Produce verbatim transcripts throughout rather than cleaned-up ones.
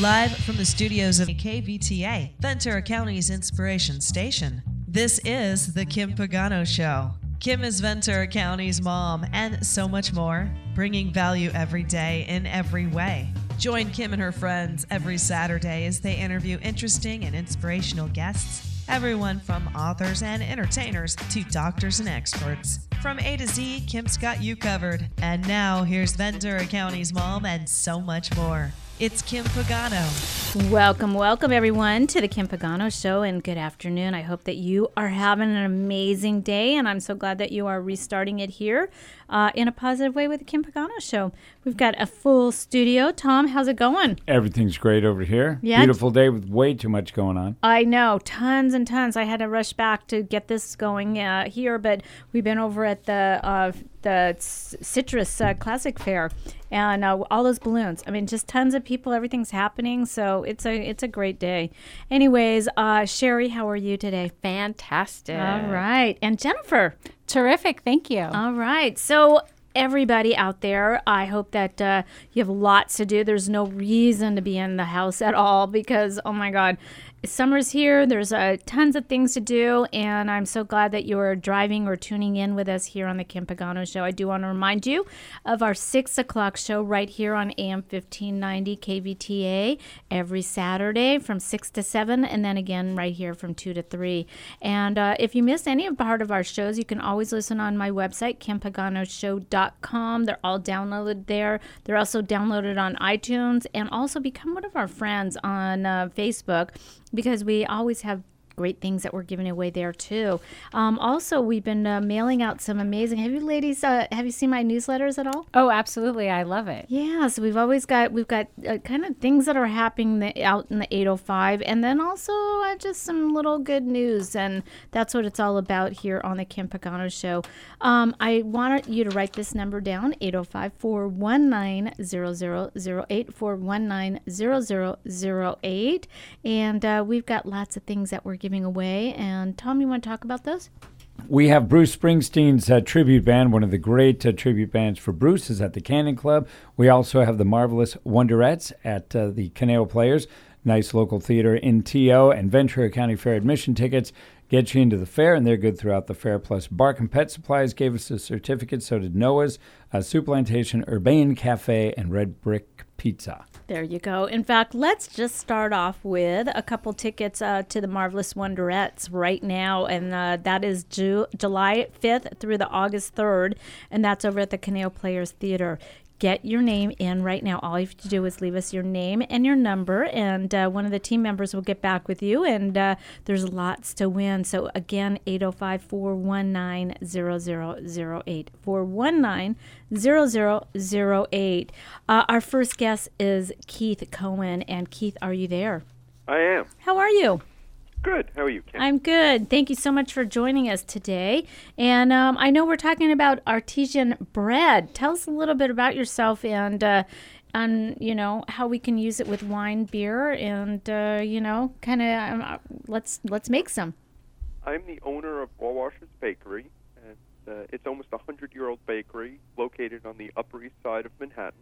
Live from the studios of K V T A, Ventura County's inspiration station. This is The Kim Pagano Show. Kim is Ventura County's mom and so much more, bringing value every day in every way. Join Kim and her friends every Saturday as they interview interesting and inspirational guests, everyone from authors and entertainers to doctors and experts. From A to Z, Kim's got you covered. And now, here's Ventura County's mom and so much more. It's Kim Pagano. Welcome, welcome everyone to the Kim Pagano Show, and good afternoon. I hope that you are having an amazing day, and I'm so glad that you are restarting it here uh, in a positive way with the Kim Pagano Show. We've got a full studio. Tom, how's it going? Everything's great over here. Yeah? Beautiful day with way too much going on. I know, tons and tons. I had to rush back to get this going uh, here, but we've been over at the uh, the Citrus uh, Classic Fair, and uh, all those balloons. I mean, just tons of people. Everything's happening, so it's a it's a great day. Anyways, uh, Sherry, how are you today? Fantastic. All right, and Jennifer. Terrific. Thank you. All right, so everybody out there, I hope that uh, you have lots to do. There's no reason to be in the house at all because, oh my God, summer's here. There's uh, tons of things to do, and I'm so glad that you're driving or tuning in with us here on the Kim Pagano Show. I do want to remind you of our six o'clock show right here on A M fifteen ninety K V T A every Saturday from six to seven, and then again right here from two to three. And uh, if you missed any of part of our shows, you can always listen on my website, kim pagano show dot com. They're all downloaded there. They're also downloaded on iTunes, and also become one of our friends on uh, Facebook, because we always have great things that we're giving away there too. Um, also, we've been uh, mailing out some amazing. Have you ladies? Uh, have you seen my newsletters at all? Oh, absolutely! I love it. Yeah, so we've always got we've got uh, kind of things that are happening the, out in the eight oh five, and then also uh, just some little good news, and that's what it's all about here on the Kim Pagano Show. Um, I want you to write this number down: eight oh five, four one nine, zero zero zero eight, four one nine, zero zero zero eight, and uh, we've got lots of things that we're giving away. And Tom, you want to talk about those? We have Bruce Springsteen's uh, tribute band. One of the great uh, tribute bands for Bruce is at the Cannon Club. We also have the Marvelous Wonderettes at uh, the Caneo Players. Nice local theater in T O, and Ventura County Fair admission tickets get you into the fair, and they're good throughout the fair. Plus, Bark and Pet Supplies gave us a certificate. So did Noah's, uh, Soup Plantation, Urbane Cafe, and Red Brick Pizza. There you go. In fact, let's just start off with a couple tickets uh, to the Marvelous Wonderettes right now, and uh, that is Ju- July fifth through the August third, and that's over at the Caneo Players Theater. Get your name in right now. All you have to do is leave us your name and your number, and uh, one of the team members will get back with you, and uh, there's lots to win. So again, eight oh five, four one nine, zero zero zero eight, four one nine, zero zero zero eight. Uh, our first guest is Keith Cohen, and Keith, are you there? I am. How are you? Good. How are you, Kim? I'm good. Thank you so much for joining us today. And um, I know we're talking about artesian bread. Tell us a little bit about yourself and, uh, and you know, how we can use it with wine, beer, and, uh, you know, kind of um, let's let's make some. I'm the owner of Wallwashers Bakery, and uh, it's almost a hundred-year-old bakery located on the Upper East Side of Manhattan.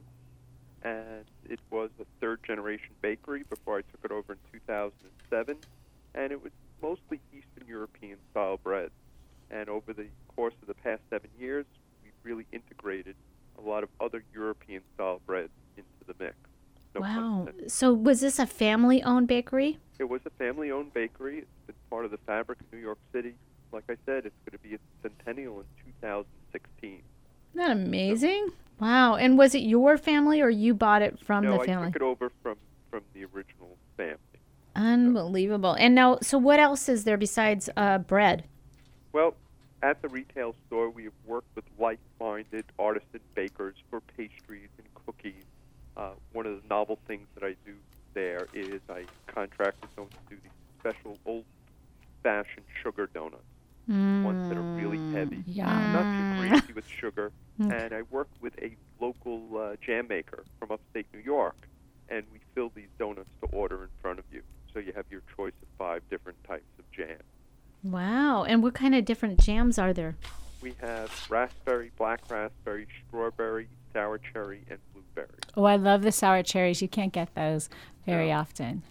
And it was a third-generation bakery before I took it over in two thousand seven. And it was mostly Eastern European-style bread. And over the course of the past seven years, we've really integrated a lot of other European-style breads into the mix. No wow. So was this a family-owned bakery? It was a family-owned bakery. It's been part of the fabric of New York City. Like I said, it's going to be its centennial in two thousand sixteen. Isn't that amazing? So, wow. And was it your family, or you bought it from no, the family? No, I took it over from, from the original family. Unbelievable. And now, so what else is there besides uh, bread? Well, at the retail store, we have worked with like-minded artisan bakers for pastries and cookies. Uh, one of the novel things that I do there is I contract with someone to do these special old-fashioned sugar donuts, mm. ones that are really heavy, yeah. not too greasy with sugar. Mm. And I work with a local uh, jam maker from upstate New York, and we fill these donuts to order in front of you. So you have your choice of five different types of jam. Wow. And what kind of different jams are there? We have raspberry, black raspberry, strawberry, sour cherry, and blueberry. Oh, I love the sour cherries. You can't get those very No. often.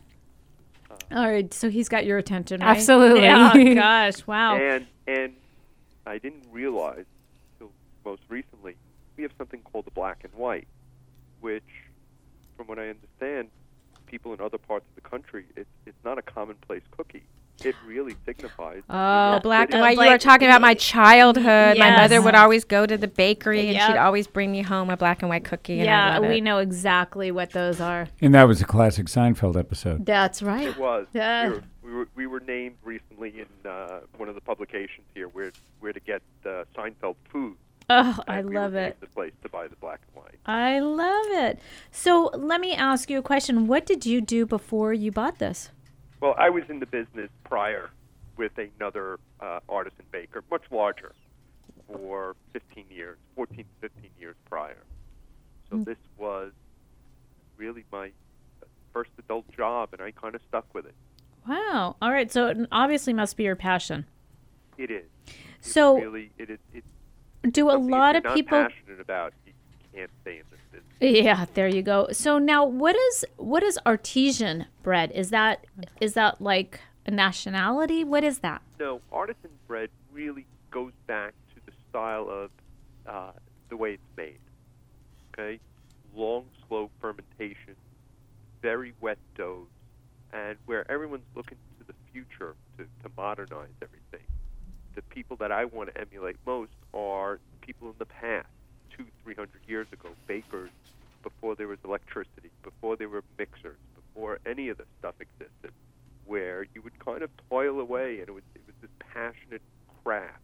All right, so he's got your attention, right? Absolutely. Yeah, gosh, wow. And and I didn't realize until most recently we have something called the black and white, which, from what I understand, people in other parts of the country, it's it's not a commonplace cookie. It really signifies. Oh, New black York and City. white. You were talking about my childhood. My Yes. mother would always go to the bakery, and Yep. she'd always bring me home a black and white cookie. And I Yeah, love we it. know exactly what those are. And that was a classic Seinfeld episode. That's right. It was. Yeah. We, were, we were we were named recently in uh, one of the publications here where where to get uh, Seinfeld food. Oh, I And we love were it. named the place to buy the black and white. I love it. So let me ask you a question. What did you do before you bought this? Well, I was in the business prior with another uh, artisan baker, much larger, for fifteen years, fourteen, fifteen years prior. So Mm. this was really my first adult job, and I kind of stuck with it. Wow. All right. So it obviously must be your passion. It is. It's So really, it is. It's do a something lot if of you're people? not passionate about, you can't stay in this business. Yeah, there you go. So now, what is what is artesian bread? Is that is that like a nationality? What is that? No, artisan bread really goes back to the style of uh, the way it's made. Okay, long, slow fermentation, very wet doughs, and where everyone's looking to the future to, to modernize everything. The people that I want to emulate most are people in the past, two, three hundred years ago, bakers before there was electricity, before there were mixers, before any of this stuff existed, where you would kind of toil away, and it was it was this passionate craft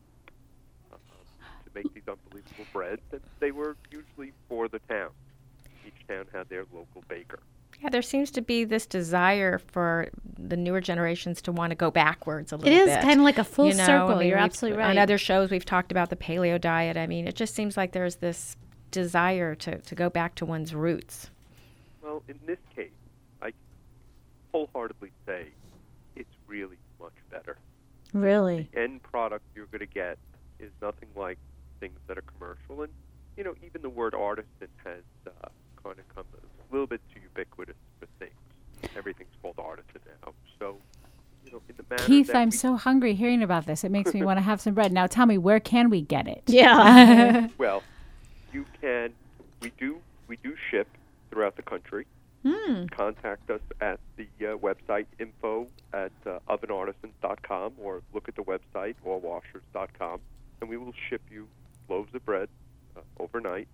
um, to make these unbelievable breads, and they were usually for the town. Each town had their local baker. Yeah, there seems to be this desire for the newer generations to want to go backwards a It little is bit. kind of like a full You know, circle. I mean, You're we've- absolutely right. On other shows, we've talked about the paleo diet. I mean, it just seems like there's this desire to, to go back to one's roots. Well, in this case, I wholeheartedly say it's really much better. Really? The end product you're going to get is nothing like things that are commercial. And, you know, even the word artisan has uh, kind of come a little bit too ubiquitous for things. Everything's called artisan now. So, you know, in the manner Keith, that I'm we, so hungry hearing about this. It makes me want to have some bread. Now tell me, where can we get it? Yeah. well, you can, we do, we do ship throughout the country. Hmm. Contact us at the uh, website info at uh, oven artisans dot com or look at the website all washers dot com, and we will ship you loaves of bread uh, overnight.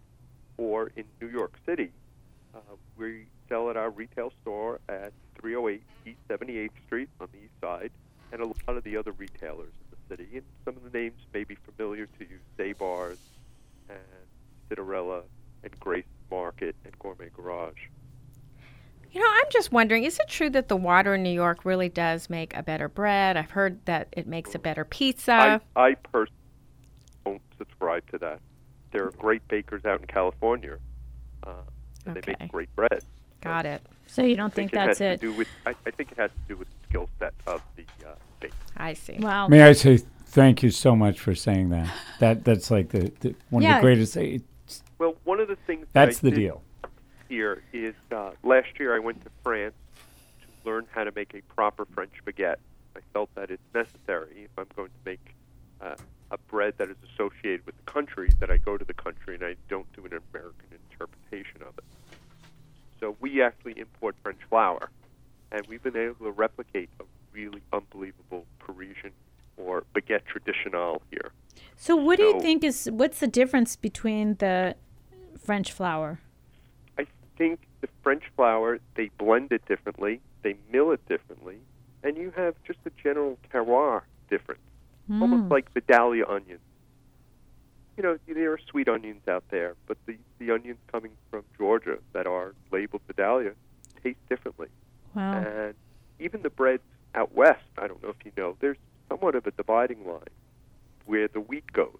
Or in New York City, uh, we sell at our retail store at three oh eight East seventy-eighth Street on the east side, and a lot of the other retailers in the city. And some of the names may be familiar to you: Zabar's and Citarella and Grace Market and Gourmet Garage. You know, I'm just wondering, is it true that the water in New York really does make a better bread? I've heard that it makes a better pizza. I, I personally don't subscribe to that. There are great bakers out in California, uh, and they Okay. make great bread. Got it. So you don't I think think it that's has it? to do with. I, I think it has to do with the skill set of the uh, baker. I see. Wow. May I say thank you so much for saying that. That that's like the, the one Yeah. of the greatest. It, Well, one of the things that that's I the did deal. here is uh, last year I went to France to learn how to make a proper French baguette. I felt that it's necessary if I'm going to make uh, a bread that is associated with the country, that I go to the country and I don't do an American interpretation of it. So we actually import French flour, and we've been able to replicate a really unbelievable Parisian or baguette traditionnelle here. So what do you So- think is what's the difference between the French flour? I think the French flour, they blend it differently, they mill it differently, and you have just a general terroir difference, almost like Vidalia onions. You know, there are sweet onions out there, but the, the onions coming from Georgia that are labeled Vidalia taste differently. Wow. And even the breads out west, I don't know if you know, there's somewhat of a dividing line where the wheat goes.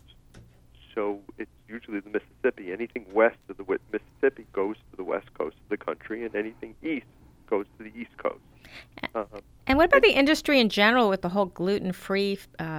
So it's usually the Mississippi. Anything west of the wi- Mississippi goes to the west coast of the country, and anything east goes to the east coast. Um, And what about the industry in general with the whole gluten-free um,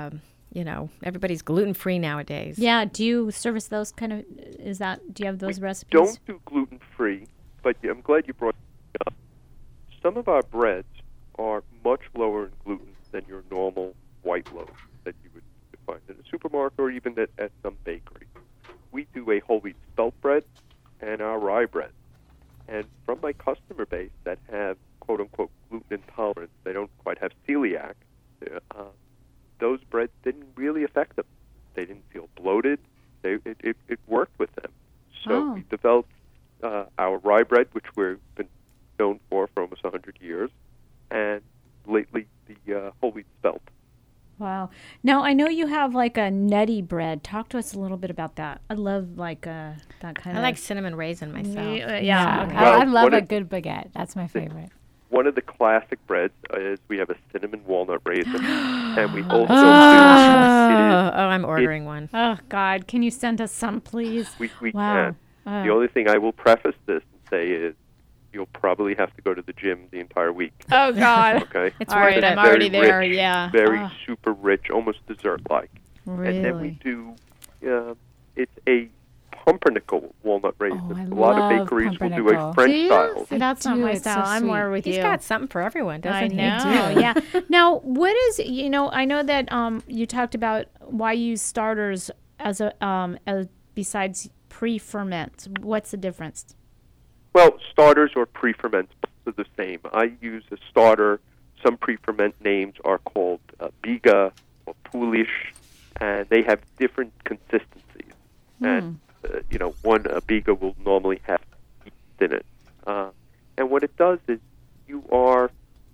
you know, everybody's gluten-free nowadays. Yeah. Do you service those kind of, is that, do you have those we recipes? don't do gluten-free, but I'm glad you brought it up. Some of our breads are much lower in gluten than your normal white loaf that you would find in a supermarket or even at, at some bakery. We do a whole wheat spelt bread and our rye bread. And from my customer base that have quote-unquote gluten intolerance, they don't quite have celiac, uh, those breads didn't really affect them. They didn't feel bloated. They, it, it, it worked with them. So Oh. we developed uh, our rye bread, which we've been known for for almost one hundred years, and lately the uh, whole wheat spelt. Wow. Now, I know you have like a nutty bread. Talk to us a little bit about that. I love like uh, that kind I of. like cinnamon raisin myself. Yeah. Yeah, okay. I, I Well, love what a it- good baguette. That's my favorite. One of the classic breads is we have a cinnamon walnut raisin, and we also Oh, do. It is, oh, I'm ordering one. Oh, God. Can you send us some, please? we we Wow. can. Oh. The only thing I will preface this and say is you'll probably have to go to the gym the entire week. Oh, God. Okay. It's All worth right, it. I'm Very already there. rich, Yeah. Very Oh, super rich, almost dessert-like. really? And then we do. Uh, it's a pumpernickel walnut raisin. Oh, I a lot love of bakeries will do pumpernickel. a French Do you? style. See, that's not do. my It's so style. I'm more sweet. with He's you. got something for everyone, doesn't I he? know. Yeah. Now, what is you know? I know that um, you talked about why you use starters as a um, as besides pre-ferment. What's the difference? Well, starters or pre-ferments are the same. I use a starter. Some pre-ferment names are called uh, biga or poolish, and they have different consistencies. And uh, you know, one a biga will normally have yeast in it, uh, and what it does is you are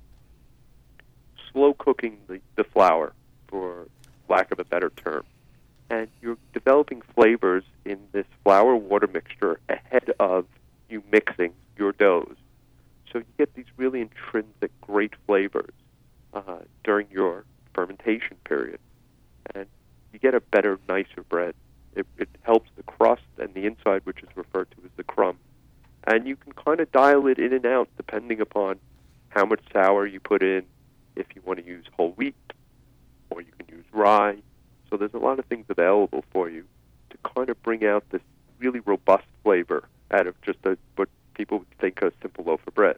slow cooking the, the flour, for lack of a better term, and you're developing flavors in this flour-water mixture ahead of you mixing your doughs. So you get these really intrinsic, great flavors uh, during your fermentation period. And you get a better, nicer bread. It, it helps the crust and the inside, which is referred to as the crumb. And you can kind of dial it in and out depending upon how much flour you put in, if you want to use whole wheat, or you can use rye. So there's a lot of things available for you to kind of bring out this really robust flavor out of just a, what people would think a simple loaf of bread.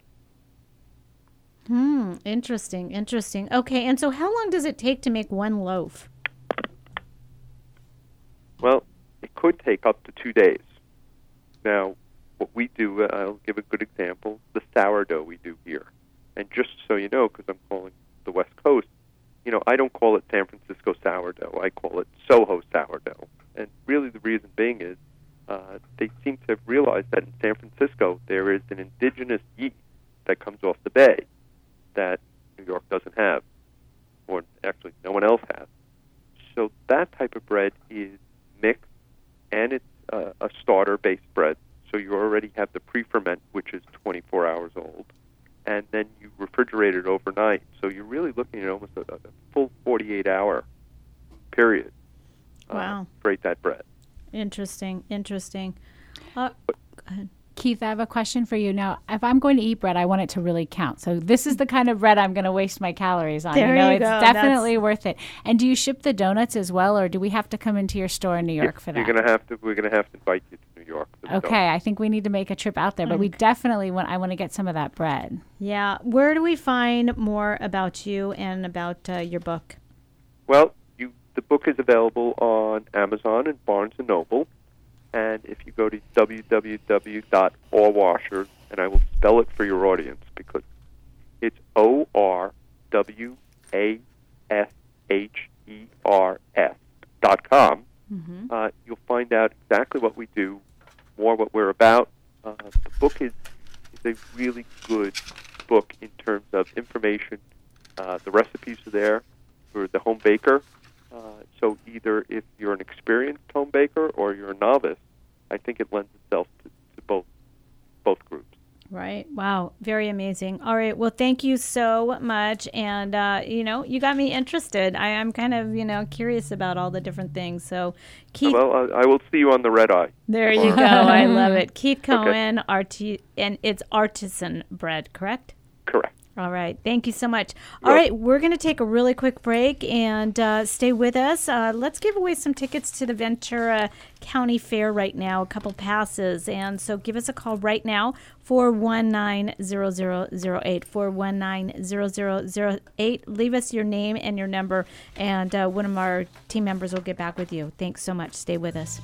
Hmm. Interesting. Interesting. Okay. And so, how long does it take to make one loaf? Well, it could take up to two days. Now, what we do, uh, I'll give a good example, the sourdough we do here. And just so you know, because I'm calling the West Coast, you know, I don't call it San Francisco sourdough. I call it Soho sourdough. And really the reason being is uh, they seem to have realized that in San Francisco there is an indigenous yeast that comes off the bay that New York doesn't have, or actually no one else has. So that type of bread is mixed, and it's uh, a starter-based bread. So you already have the pre-ferment, which is twenty-four hours old, and then you refrigerate it overnight. So you're really looking at almost a, a full forty-eight hour period uh, Wow. to create that bread. Interesting. Interesting. Uh, go ahead. Keith, I have a question for you. Now, if I'm going to eat bread, I want it to really count. So this is the kind of bread I'm going to waste my calories on. There you know, you it's go. definitely worth it. And do you ship the donuts as well, or do we have to come into your store in New York for that? You're gonna have to. We're gonna have to invite you to New York. for the Okay, donuts. I think we need to make a trip out there, but we definitely want. I want to get some of that bread. Yeah. Where do we find more about you and about uh, your book? Well, you, the book is available on Amazon and Barnes and Noble. And if you go to w w w dot orwashers, and I will spell it for your audience because it's O R W A S H E R S dot com, Mm-hmm. uh, you'll find out exactly what we do, more what we're about. Uh, the book is, is a really good book in terms of information. Uh, the recipes are there for the home baker. Uh, so either if you're an experienced home baker or you're a novice, I think it lends itself to, to both both groups. Right. Wow. Very amazing. All right. Well, thank you so much. And, uh, you know, you got me interested. I am kind of, you know, curious about all the different things. So, Keith, Well, I, I will see you on the red eye. there you go. I love it. Keith Cohen, arti- and it's artisan bread, correct? Correct. All right. Thank you so much. All right. We're going to take a really quick break and uh, stay with us. Uh, let's give away some tickets to the Ventura County Fair right now, a couple passes. And so give us a call right now, four one nine, zero zero zero eight, four one nine, zero zero zero eight. Leave us your name and your number, and uh, one of our team members will get back with you. Thanks so much. Stay with us.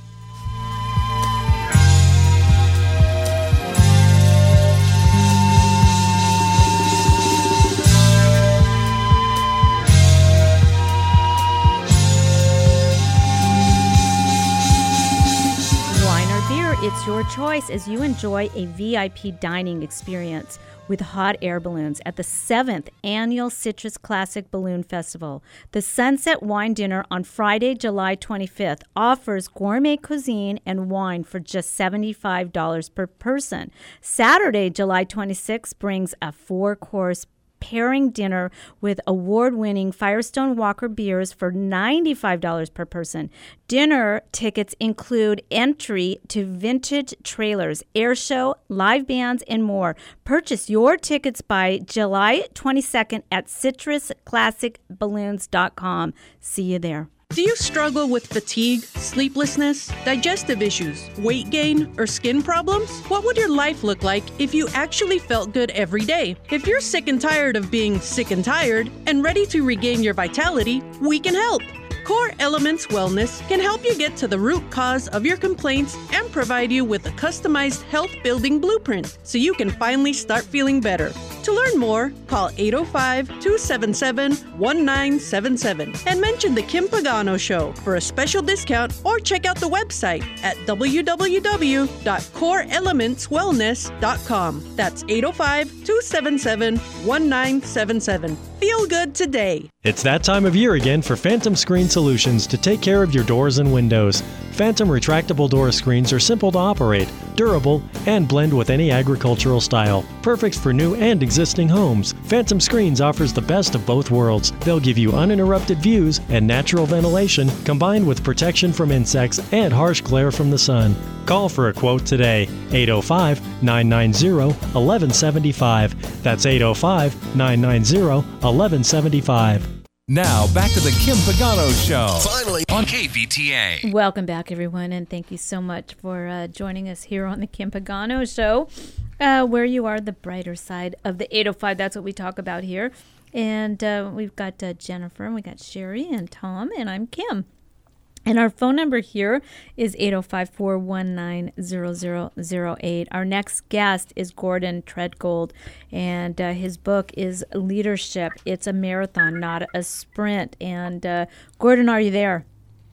It's your choice as you enjoy a V I P dining experience with hot air balloons at the seventh Annual Citrus Classic Balloon Festival. The Sunset Wine Dinner on Friday, July twenty-fifth offers gourmet cuisine and wine for just seventy-five dollars per person. Saturday, July twenty-sixth brings a four-course pairing dinner with award-winning Firestone Walker beers for ninety-five dollars per person. Dinner tickets include entry to vintage trailers, air show, live bands, and more. Purchase your tickets by July twenty-second at citrus classic balloons dot com. See you there. Do you struggle with fatigue, sleeplessness, digestive issues, weight gain, or skin problems? What would your life look like if you actually felt good every day? If you're sick and tired of being sick and tired and ready to regain your vitality, we can help. Core Elements Wellness can help you get to the root cause of your complaints and provide you with a customized health-building blueprint so you can finally start feeling better. To learn more, call eight oh five, two seven seven, one nine seven seven and mention The Kim Pagano Show for a special discount, or check out the website at w w w dot core elements wellness dot com. That's eight oh five, two seven seven, one nine seven seven. Feel good today. It's that time of year again for Phantom Screen Solutions to take care of your doors and windows. Phantom retractable door screens are simple to operate, durable, and blend with any agricultural style. Perfect for new and existing homes. Phantom Screens offers the best of both worlds. They'll give you uninterrupted views and natural ventilation, combined with protection from insects and harsh glare from the sun. Call for a quote today, eight oh five, nine nine zero, one one seven five. That's eight oh five, nine nine zero, one one seven five. Now, back to the Kim Pagano Show. Finally on K V T A. Welcome back, everyone, and thank you so much for uh, joining us here on the Kim Pagano Show, uh, where you are the brighter side of the eight oh five. That's what we talk about here. And uh, we've got uh, Jennifer, and we got Sherry, and Tom, and I'm Kim. And our phone number here is eight oh five, four one nine, zero zero zero eight. Our next guest is Gordon Treadgold, and uh, his book is Leadership. It's a marathon, not a sprint. And uh, Gordon, are you there?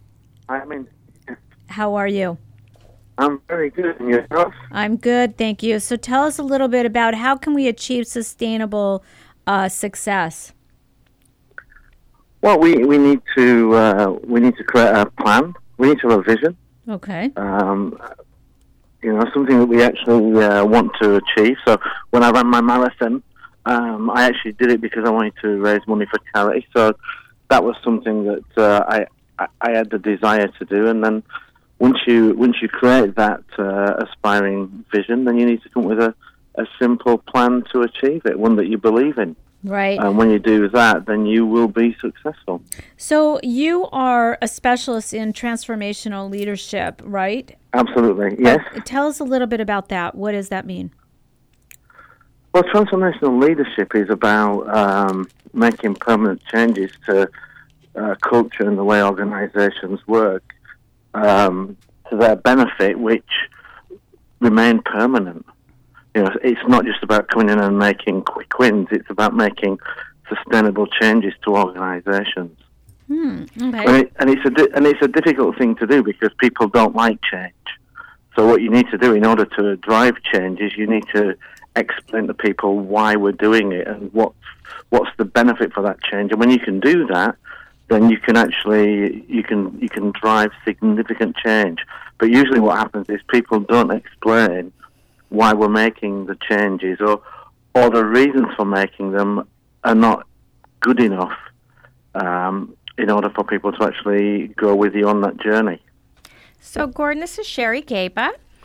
I'm in. How are you? I'm very good. And yourself? I'm good, thank you. So tell us a little bit about how can we achieve sustainable uh, success? Well, we, we need to uh, we need to create a plan. We need to have a vision. Okay. Um, you know, something that we actually uh, want to achieve. So when I ran my marathon, um, I actually did it because I wanted to raise money for charity. So that was something that uh, I, I I had the desire to do. And then once you once you create that uh, aspiring vision, then you need to come up with a, a simple plan to achieve it, one that you believe in. Right. And when you do that, then you will be successful. So you are a specialist in transformational leadership, right? Absolutely, yes. Uh, tell us a little bit about that. What does that mean? Well, transformational leadership is about um, making permanent changes to uh, culture and the way organizations work um, to their benefit, which remain permanent. You know, it's not just about coming in and making quick wins. It's about making sustainable changes to organizations. Hmm, okay. And, it, and it's a di- and it's a difficult thing to do because people don't like change. So what you need to do in order to drive change is you need to explain to people why we're doing it and what what's the benefit for that change. And when you can do that, then you can actually you can you can drive significant change. But usually what happens is people don't explain why we're making the changes, or or the reasons for making them are not good enough um, in order for people to actually go with you on that journey. So, Gordon, this is Sherry Gaba,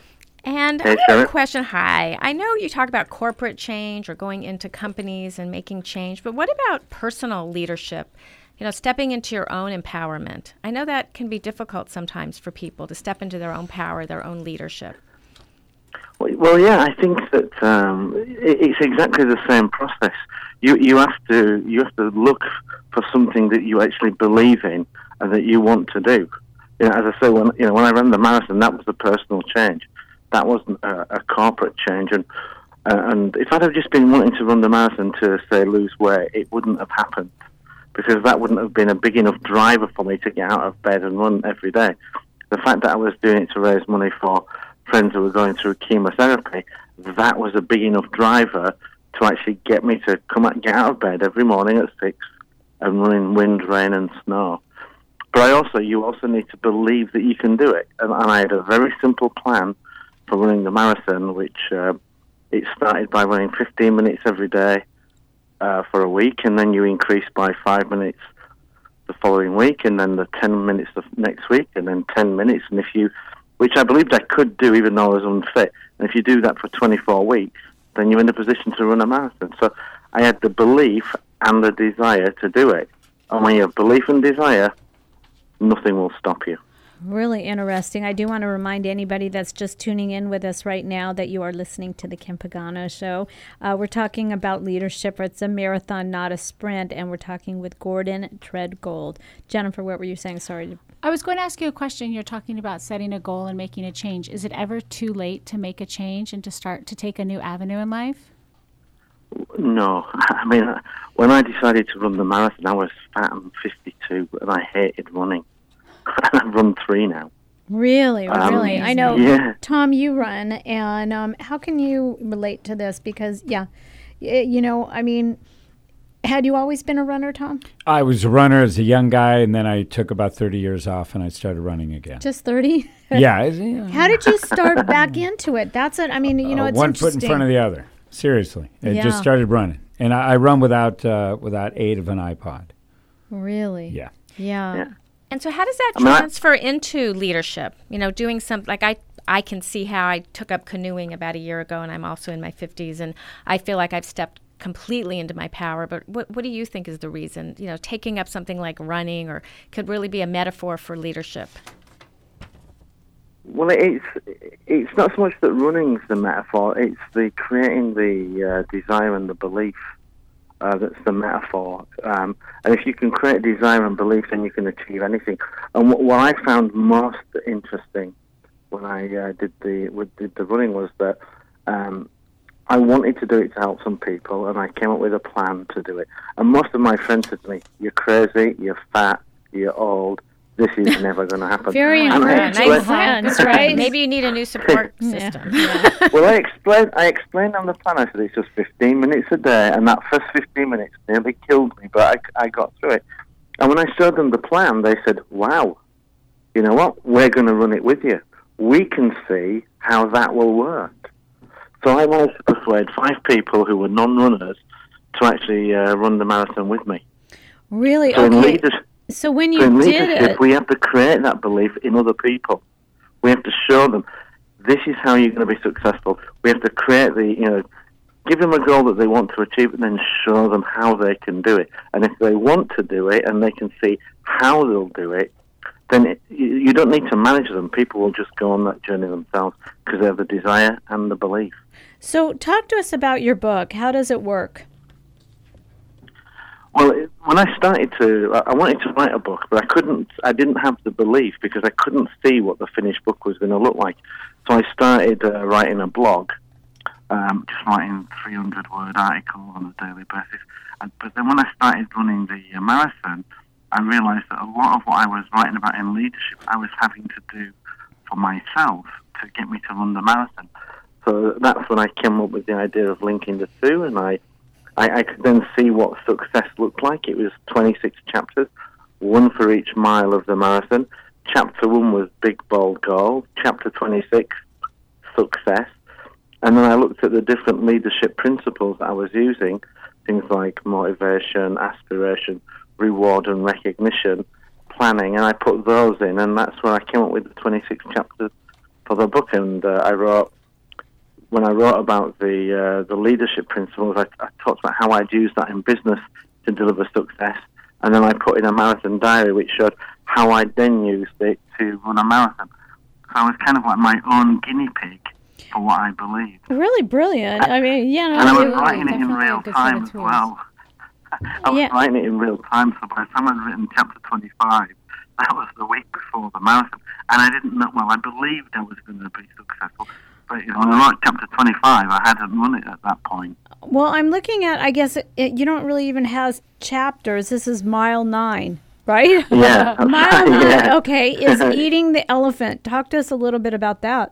And Hey, I have Sharon. a question. Hi. I know you talk about corporate change or going into companies and making change, but what about personal leadership? You know, stepping into your own empowerment. I know that can be difficult sometimes for people to step into their own power, their own leadership. Well, yeah, I think that um, it, it's exactly the same process. You you have to you have to look for something that you actually believe in and that you want to do. You know, as I say, when you know when I ran the marathon, that was a personal change. That wasn't a, a corporate change. And uh, and if I'd have just been wanting to run the marathon to say lose weight, it wouldn't have happened, because that wouldn't have been a big enough driver for me to get out of bed and run every day. The fact that I was doing it to raise money for friends who were going through chemotherapy, that was a big enough driver to actually get me to come out, get out of bed every morning at six and run in wind, rain and snow. But I also, you also need to believe that you can do it. And, and I had a very simple plan for running the marathon, which uh, it started by running fifteen minutes every day uh, for a week, and then you increase by five minutes the following week, and then the ten minutes the next week, and then ten minutes. And if you, which I believed I could do even though I was unfit, and if you do that for twenty-four weeks, then you're in a position to run a marathon. So I had the belief and the desire to do it. And when you have belief and desire, nothing will stop you. Really interesting. I do want to remind anybody that's just tuning in with us right now that you are listening to the Kim Pagano Show. Uh, we're talking about leadership. It's a marathon, not a sprint, and we're talking with Gordon Treadgold. Jennifer, what were you saying? Sorry. I was going to ask you a question. You're talking about setting a goal and making a change. Is it ever too late to make a change and to start to take a new avenue in life? No. I mean, when I decided to run the marathon, I was fat and fifty-two, and I hated running. I've run three now. Really, Um, really. I know, yeah. Tom, you run, and um, how can you relate to this? Because, yeah, y- you know, I mean, had you always been a runner, Tom? I was a runner as a young guy, and then I took about thirty years off, and I started running again. Just thirty? Yeah. it's, you know, How did you start back into it? That's it. I mean, you know, uh, it's one foot in interesting. front of the other. Seriously, it Yeah. just started running, and I, I run without uh, without aid of an iPod. Really? Yeah. Yeah. Yeah. And so how does that I mean, I- transfer into leadership? You know, doing something like I I can see how I took up canoeing about a year ago, and I'm also in my fifties, and I feel like I've stepped completely into my power. But what what do you think is the reason? You know, taking up something like running or could really be a metaphor for leadership. Well, it's it's not so much that running's the metaphor; it's the creating the uh, desire and the belief uh, that's the metaphor. Um, and if you can create desire and belief, then you can achieve anything. And what, what I found most interesting when I uh, did the with, did the running was that um, I wanted to do it to help some people, and I came up with a plan to do it. And most of my friends said to me, "You're crazy. You're fat. You're old. This is never going to happen." Very And I encouraging explained- friends, right? Maybe you need a new support Yeah. system. Well, I explained. I explained on the plan. I said it's just fifteen minutes a day, and that first fifteen minutes nearly killed me, but I, I got through it. And when I showed them the plan, they said, "Wow, you know what? We're going to run it with you. We can see how that will work." So I managed to persuade five people who were non-runners to actually uh, run the marathon with me. Really? So in Okay. leaders- So when you So in did leadership, it, we have to create that belief in other people. We have to show them this is how you're going to be successful. We have to create the, you know, give them a goal that they want to achieve and then show them how they can do it. And if they want to do it and they can see how they'll do it, then it, you, you don't need to manage them. People will just go on that journey themselves because they have the desire and the belief. so talk to us about your book. How does it work? Well, it, when I started to, I I wanted to write a book, but I couldn't, I didn't have the belief because I couldn't see what the finished book was going to look like. So I started uh, writing a blog, um, just writing three hundred word articles on a daily basis. And, but then when I started running the uh, marathon, I realized that a lot of what I was writing about in leadership, I was having to do for myself to get me to run the marathon. So that's when I came up with the idea of linking the two, and I I, I could then see what success looked like. It was twenty-six chapters, one for each mile of the marathon. Chapter one was big, bold goal. Chapter twenty-six, success. And then I looked at the different leadership principles that I was using, things like motivation, aspiration, reward and recognition, planning, and I put those in, and that's where I came up with the twenty-six chapters for the book, and uh, I wrote when I wrote about the uh, the leadership principles. I, I talked about how I'd use that in business to deliver success, and then I put in a marathon diary which showed how I then used it to run a marathon. So I was kind of like my own guinea pig for what I believed. Really brilliant. I mean, yeah. No, and I was it- writing it in definitely a real good set of time as tools. well. I was Yeah. writing it in real time, so by the time I'd written chapter twenty-five, that was the week before the marathon, and I didn't know, well, I believed I was going to be successful, but you know, when I wrote chapter twenty-five, I hadn't run it at that point. Well, I'm looking at, I guess, it, it, you don't really even have chapters. This is mile nine, right? Yeah, that's Mile right, nine, yeah. okay, is eating the elephant. Talk to us a little bit about that.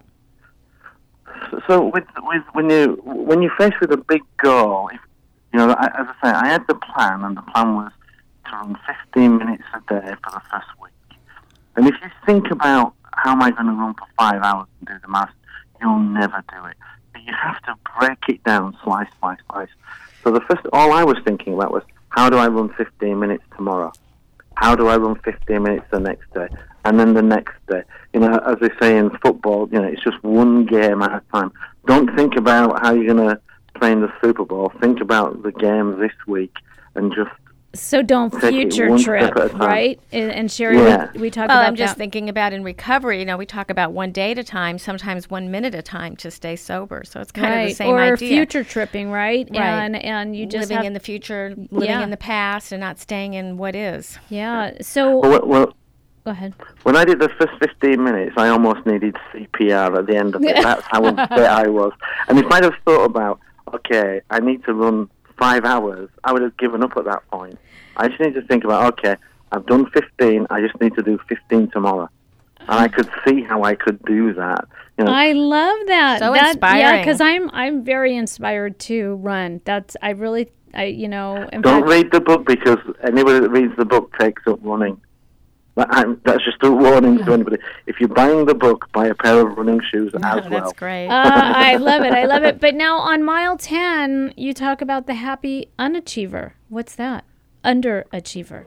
So, so with with when you when you're faced with a big goal, if, you know, I, as I say, I had the plan, and the plan was to run fifteen minutes a day for the first week. And if you think about how am I going to run for five hours and do the marathon, you'll never do it. But you have to break it down, slice, slice, slice. So the first, all I was thinking about was, how do I run fifteen minutes tomorrow? How do I run fifteen minutes the next day? And then the next day. You know, as they say in football, you know, it's just one game at a time. Don't think about how you're going to play in the Super Bowl. Think about the game this week and just So don't take it future one trip, step at a time. right? And, and Sherry, Yeah. we, we talked Well, about I'm just that. thinking about in recovery, you know, we talk about one day at a time, sometimes one minute at a time to stay sober. So it's kind right. of the same or idea. future tripping, right? Right. And and you just living have, in the future, living Yeah. in the past, and not staying in what is. yeah. So Well, well, go ahead. when I did the first fifteen minutes, I almost needed C P R at the end of it. That's how upset I was. And if I'd have thought about, okay, I need to run five hours, I would have given up at that point. I just need to think about, okay, I've done fifteen, I just need to do fifteen tomorrow. And I could see how I could do that. You know, I love that. So that, Yeah, inspiring. because I'm I'm very inspired to run. That's I really I you know. In don't fact, read the book, because anybody that reads the book takes up running. That- I'm- That's just a warning to anybody. If you're buying the book, buy a pair of running shoes as well. That's great. uh, I love it. I love it. But now on mile ten, you talk about the happy unachiever. What's that? Underachiever.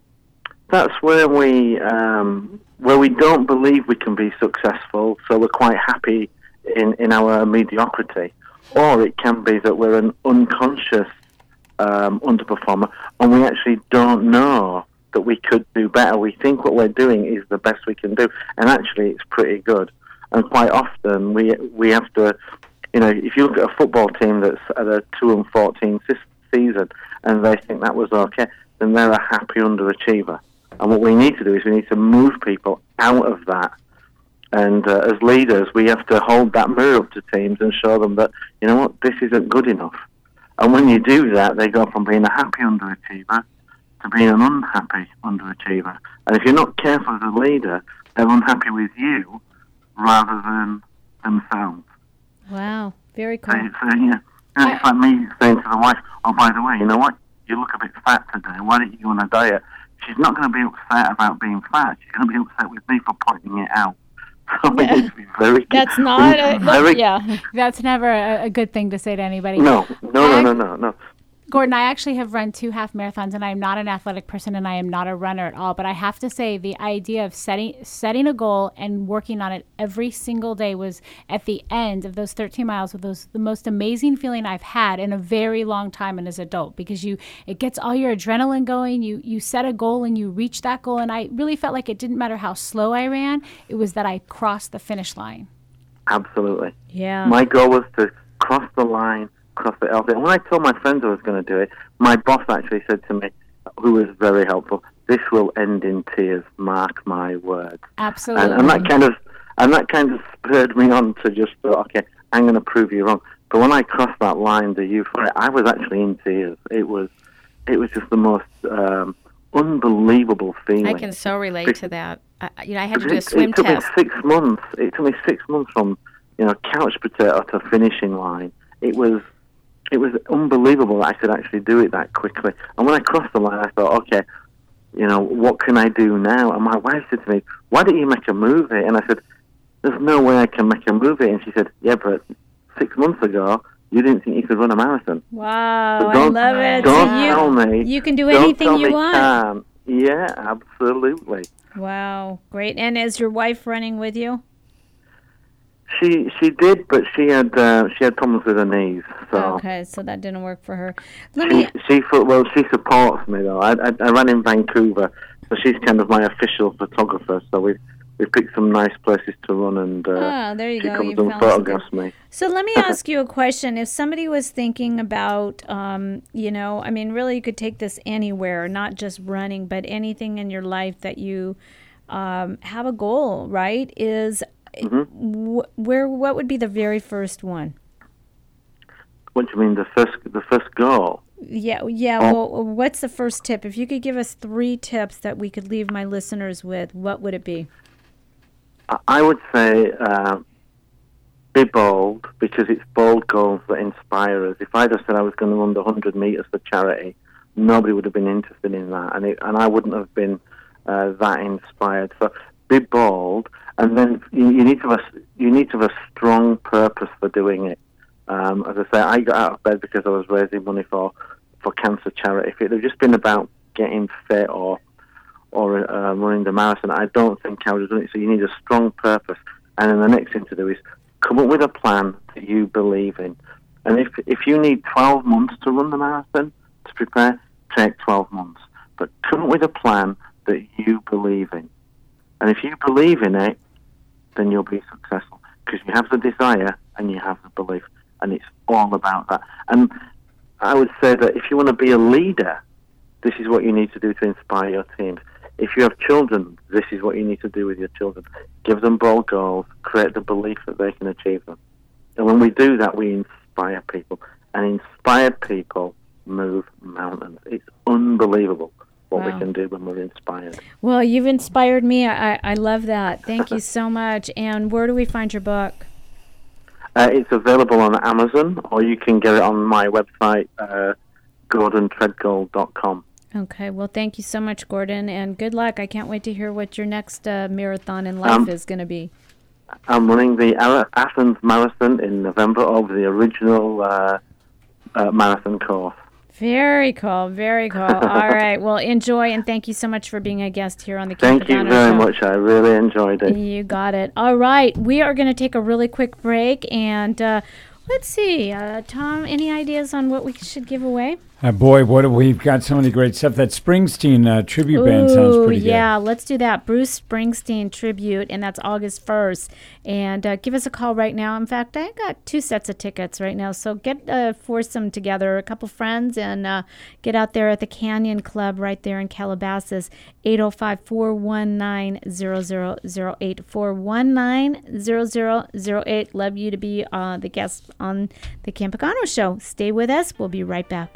That's where we um, where we don't believe we can be successful, so we're quite happy in, in our mediocrity. Or it can be that we're an unconscious um, underperformer, and we actually don't know that we could do better. We think what we're doing is the best we can do, and actually it's pretty good. And quite often we we have to, you know, if you look at a football team that's at a two and fourteen se- season, and they think that was okay, then they're a happy underachiever. And what we need to do is we need to move people out of that. And uh, as leaders, we have to hold that mirror up to teams and show them that, you know what, this isn't good enough. And when you do that, they go from being a happy underachiever to being an unhappy underachiever. And if you're not careful as a leader, they're unhappy with you rather than themselves. Wow. Very cool. So, so yeah, you know, it's like me saying to the wife, oh, by the way, you know what, you look a bit fat today, why don't you go on a diet? She's not going to be upset about being fat. She's going to be upset with me for pointing it out. So we need to be very That's we not need to a be very, yeah. That's never a, a good thing to say to anybody. No, no, no, no, no, no. Gordon, I actually have run two half marathons, and I am not an athletic person, and I am not a runner at all. But I have to say, the idea of setting setting a goal and working on it every single day was, at the end of those thirteen miles, with those the most amazing feeling I've had in a very long time and as an adult, because you it gets all your adrenaline going. You you set a goal and you reach that goal, and I really felt like it didn't matter how slow I ran; it was that I crossed the finish line. Absolutely. Yeah. My goal was to cross the line, cross the L. And when I told my friends I was going to do it, my boss actually said to me, who was very helpful, this will end in tears, mark my words. Absolutely. And, and that kind of and that kind of spurred me on to just thought, okay, I'm going to prove you wrong. But when I crossed that line, the euphoria, I was actually in tears. It was, it was just the most um, unbelievable feeling. I can so relate to that. I, you know, I had to do a It, swim it took test. me six months. It took me six months from, you know, couch potato to finishing line. It was, it was unbelievable that I could actually do it that quickly. And when I crossed the line, I thought, okay, you know, what can I do now? And my wife said to me, why don't you make a movie? And I said, there's no way I can make a movie. And she said, yeah, but six months ago, you didn't think you could run a marathon. Wow, So I don't- love it. Don't So you, tell me. you can do don't anything tell you me want. can't. Yeah, absolutely. Wow, great. And is your wife running with you? She she did, but she had uh, she had problems with her knees. So Okay, so that didn't work for her. Let she me. she fo- well she supports me though. I, I I ran in Vancouver, so she's kind of my official photographer. So we we picked some nice places to run, and uh, Ah, there you she go. comes You and found some photographs me. So let me ask you a question. If somebody was thinking about, um, you know, I mean, really, you could take this anywhere, not just running, but anything in your life that you um, have a goal, right? Is Mm-hmm. wh- where? What would be the very first one? What do you mean the first the first goal? Yeah, yeah. Oh. Well, what's the first tip? If you could give us three tips that we could leave my listeners with, what would it be? I- I would say uh, be bold, because it's bold goals that inspire us. If I'd have said I was going to run the one hundred metres for charity, nobody would have been interested in that, and it, and I wouldn't have been uh, that inspired. So be bold, and then you, you need to have a, you need to have a strong purpose for doing it. Um, as I say, I got out of bed because I was raising money for, for cancer charity. If it had just been about getting fit or or uh, running the marathon, I don't think I would have done it. So you need a strong purpose, and then the next thing to do is come up with a plan that you believe in. And if if you need twelve months to run the marathon to prepare, take twelve months. But come up with a plan that you believe in. And if you believe in it, then you'll be successful, because you have the desire and you have the belief, and it's all about that. And I would say that if you want to be a leader, this is what you need to do to inspire your teams. If you have children, this is what you need to do with your children. Give them bold goals, create the belief that they can achieve them. And when we do that, we inspire people. And inspired people move mountains. It's unbelievable what Wow. we can do when we're inspired. Well, you've inspired me. I, I love that. Thank you so much. And where do we find your book? Uh, it's available on Amazon, or you can get it on my website, uh, gordon treadgold dot com. Okay. Well, thank you so much, Gordon, and good luck. I can't wait to hear what your next uh, marathon in life Um, is going to be. I'm running the Ara- Athens Marathon in November over the original uh, uh, marathon course. Very cool. Very cool. All right. Well, enjoy, and thank you so much for being a guest here on the Thank you Campagano very Show. much. I really enjoyed it. You got it. All right. We are going to take a really quick break, and uh, let's see. Uh, Tom, any ideas on what we should give away? Uh, boy, what we've got so many great stuff. That Springsteen uh, tribute band sounds Ooh, pretty good. yeah, let's do that. Bruce Springsteen tribute, and that's August first. And uh, give us a call right now. In fact, I got two sets of tickets right now, so get a foursome together, a couple friends, and uh, get out there at the Canyon Club right there in Calabasas. eight oh five, four one nine, zero zero zero eight, four one nine, zero zero zero eight. Love you to be uh, the guest on the Campagano Show. Stay with us. We'll be right back.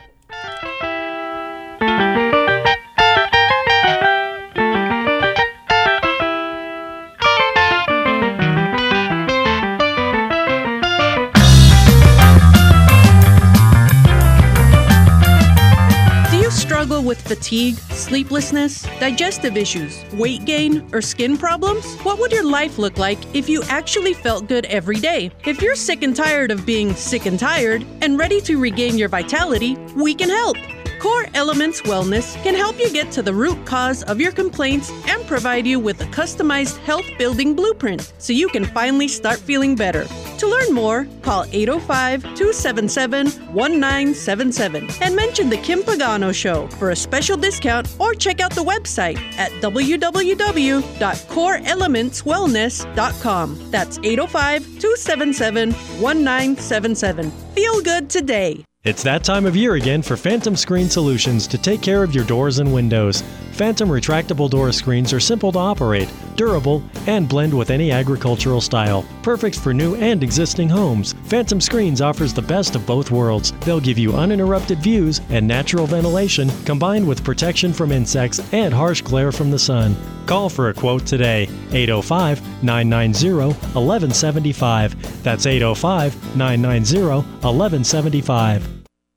Do you struggle with fatigue, sleeplessness, digestive issues, weight gain, or skin problems? What would your life look like if you actually felt good every day? If you're sick and tired of being sick and tired and ready to regain your vitality, we can help. Core Elements Wellness can help you get to the root cause of your complaints and provide you with a customized health-building blueprint so you can finally start feeling better. To learn more, call eight oh five, two seven seven, one nine seven seven and mention the Kim Pagano Show for a special discount, or check out the website at w w w dot core elements wellness dot com. That's eight oh five, two seven seven, one nine seven seven. Feel good today. It's that time of year again for Phantom Screen Solutions to take care of your doors and windows. Phantom retractable door screens are simple to operate, durable, and blend with any agricultural style. Perfect for new and existing homes. Phantom Screens offers the best of both worlds. They'll give you uninterrupted views and natural ventilation, combined with protection from insects and harsh glare from the sun. Call for a quote today. eight oh five, nine nine zero, one one seven five. That's eight oh five, nine nine zero, one one seven five.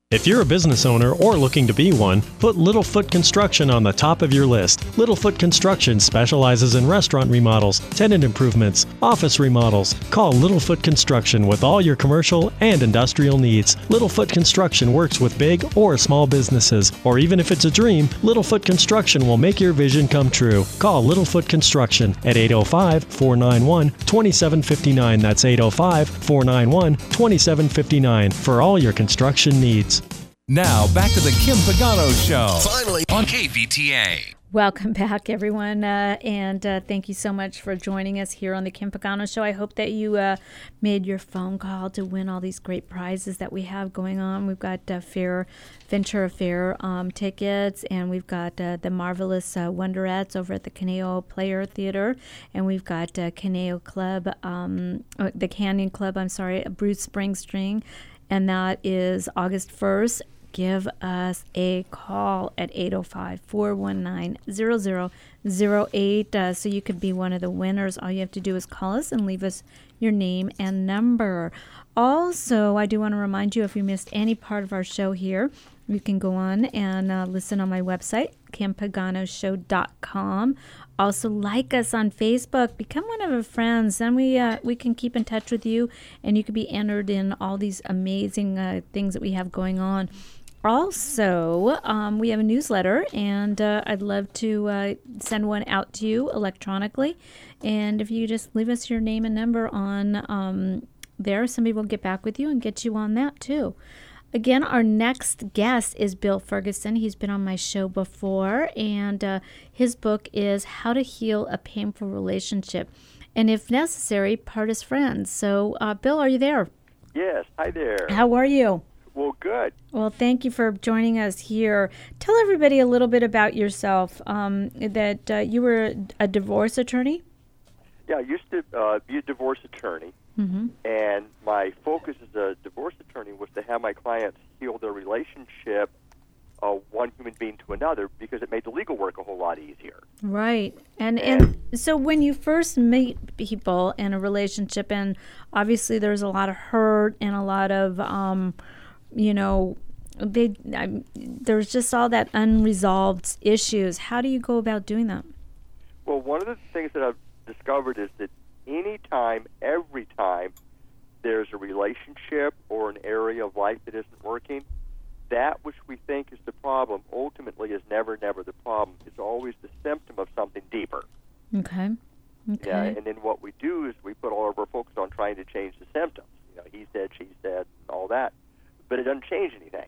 If you're a business owner or looking to be one, put Littlefoot Construction on the top of your list. Littlefoot Construction specializes in restaurant remodels, tenant improvements, office remodels. Call Littlefoot Construction with all your commercial and industrial needs. Littlefoot Construction works with big or small businesses, or even if it's a dream, Littlefoot Construction will make your vision come true. Call Littlefoot Construction at eight oh five, four nine one, two seven five nine. That's eight oh five, four nine one, two seven five nine for all your construction needs. Now, back to the Kim Pagano Show. Finally on K V T A. Welcome back, everyone, uh, and uh, thank you so much for joining us here on the Kim Pagano Show. I hope that you uh, made your phone call to win all these great prizes that we have going on. We've got uh, Fair, Ventura Fair um, tickets, and we've got uh, the Marvelous uh, Wonderettes over at the Caneo Player Theater, and we've got uh, Caneo Club, um, uh, the Canyon Club, I'm sorry, Bruce Springsteen, and that is August first. Give us a call at eight oh five, four one nine, zero zero zero eight uh, so you could be one of the winners. All you have to do is call us and leave us your name and number. Also, I do want to remind you, if you missed any part of our show here, you can go on and uh, listen on my website, kim pagano show dot com. Also, like us on Facebook. Become one of our friends. Then we uh, we can keep in touch with you, and you can be entered in all these amazing uh, things that we have going on. Also, um, we have a newsletter, and uh, I'd love to uh, send one out to you electronically. And if you just leave us your name and number on um, there, somebody will get back with you and get you on that too. Again, our next guest is Bill Ferguson. He's been on my show before, and uh, his book is How to Heal a Painful Relationship, and if necessary, part as friends. So, uh, Bill, are you there? Yes. Hi there. How are you? Well, good. Well, thank you for joining us here. Tell everybody a little bit about yourself, um, that uh, you were a divorce attorney? Yeah, I used to uh, be a divorce attorney, mm-hmm. and my focus as a divorce attorney was to have my clients heal their relationship, uh, one human being to another, because it made the legal work a whole lot easier. Right. And, and so when you first meet people in a relationship, and obviously there's a lot of hurt and a lot of... Um, you know, they I, there's just all that unresolved issues. How do you go about doing that? Well, one of the things that I've discovered is that any time, every time there's a relationship or an area of life that isn't working, that which we think is the problem ultimately is never, never the problem. It's always the symptom of something deeper. Okay. Okay. Yeah, and then what we do is we put all of our focus on trying to change the symptoms. You know, he said, she said, and all that. But it doesn't change anything.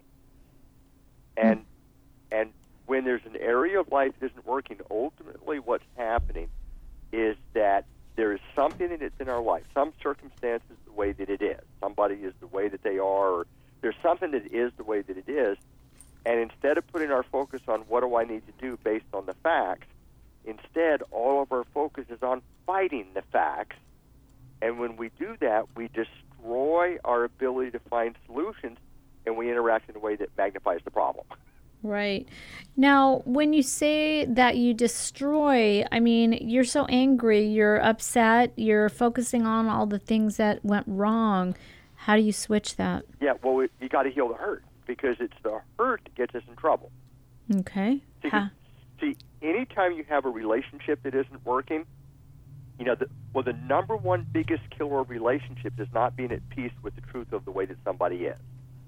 And mm-hmm. and when there's an area of life that isn't working, ultimately what's happening is that there is something that's in our life, some circumstance is the way that it is. Somebody is the way that they are, or there's something that is the way that it is. And instead of putting our focus on what do I need to do based on the facts, instead all of our focus is on fighting the facts. And when we do that, we destroy our ability to find solutions, and we interact in a way that magnifies the problem. Right. Now, when you say that you destroy, I mean, you're so angry, you're upset, you're focusing on all the things that went wrong. How do you switch that? Yeah, well, it, you got to heal the hurt, because it's the hurt that gets us in trouble. Okay. See, huh. see anytime you have a relationship that isn't working, you know, the, well, the number one biggest killer of relationships is not being at peace with the truth of the way that somebody is.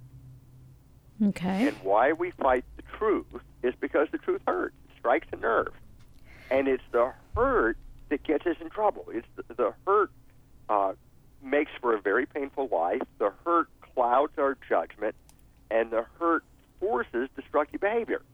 Okay. And why we fight the truth is because the truth hurts. It strikes a nerve. And it's the hurt that gets us in trouble. It's the, the hurt uh, makes for a very painful life. The hurt clouds our judgment. And the hurt forces destructive behavior.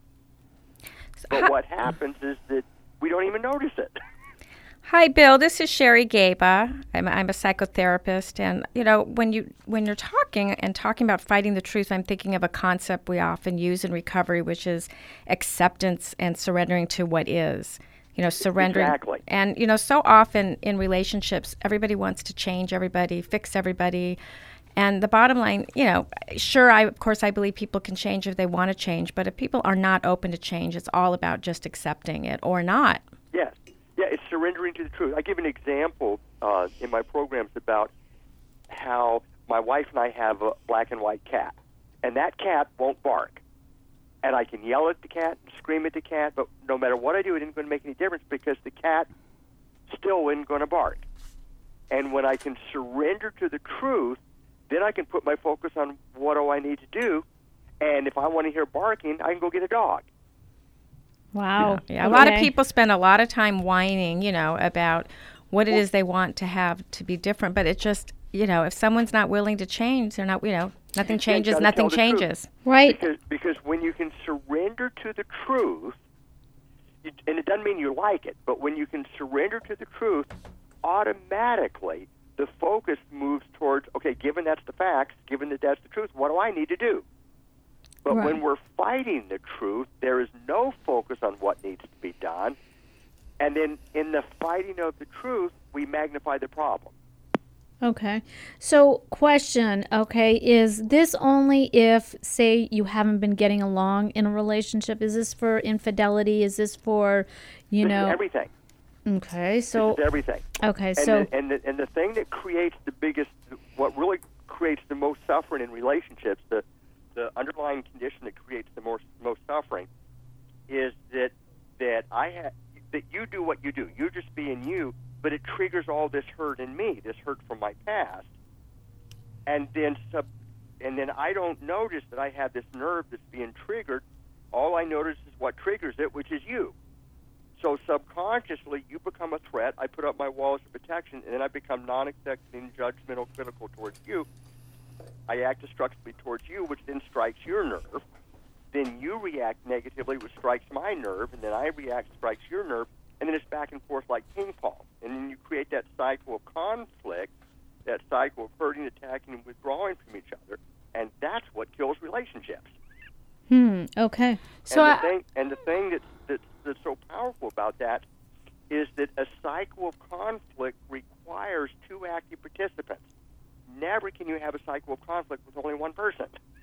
But what happens is that we don't even notice it. Hi, Bill. This is Sherry Gaba. I'm, I'm a psychotherapist, and you know, when you when you're talking and talking about fighting the truth, I'm thinking of a concept we often use in recovery, which is acceptance and surrendering to what is. You know, surrendering. Exactly. And you know, so often in relationships, everybody wants to change everybody, fix everybody. And the bottom line, you know, sure, I of course I believe people can change if they want to change, but if people are not open to change, it's all about just accepting it or not. Yes. Yeah, it's surrendering to the truth. I give an example uh, in my programs about how my wife and I have a black and white cat. and that cat won't bark. And I can yell at the cat and scream at the cat, but no matter what I do, it isn't going to make any difference because the cat still isn't going to bark. And when I can surrender to the truth, then I can put my focus on what do I need to do. And if I want to hear barking, I can go get a dog. Wow. Yeah, a lot of people spend a lot of time whining, you know, about what it is they want to have to be different. But it just, you know, if someone's not willing to change, they're not, you know, nothing changes, gotta nothing tell the changes. truth. Right. Because, because when you can surrender to the truth, you, and it doesn't mean you like it, but when you can surrender to the truth, automatically the focus moves towards, okay, given that's the facts, given that that's the truth, what do I need to do? But Right. when we're fighting the truth, there is no focus on what needs to be done. And then in the fighting of the truth, we magnify the problem. Okay. So, question, okay, is this only if, say, you haven't been getting along in a relationship? Is this for infidelity? Is this for, you This know? is everything. Okay, so. This is everything. Okay, And so. the, and, the, and the thing that creates the biggest, what really creates the most suffering in relationships, the, the underlying condition that creates the most, most suffering, is that that I ha- that you do what you do. You're just being you, but it triggers all this hurt in me, this hurt from my past, and then sub, and then I don't notice that I have this nerve that's being triggered. All I notice is what triggers it, which is you. So subconsciously, you become a threat. I put up my walls of protection, and then I become non-accepting, judgmental, critical towards you. I act destructively towards you, which then strikes your nerve. Then you react negatively, which strikes my nerve, and then I react, strikes your nerve, and then it's back and forth like ping pong. And then you create that cycle of conflict, that cycle of hurting, attacking, and withdrawing from each other, and that's what kills relationships. Hmm, okay. So and, the thing, and the thing that's, that's, that's so powerful about that is that a cycle of conflict requires two active participants. Never can you have a cycle of conflict with only one person.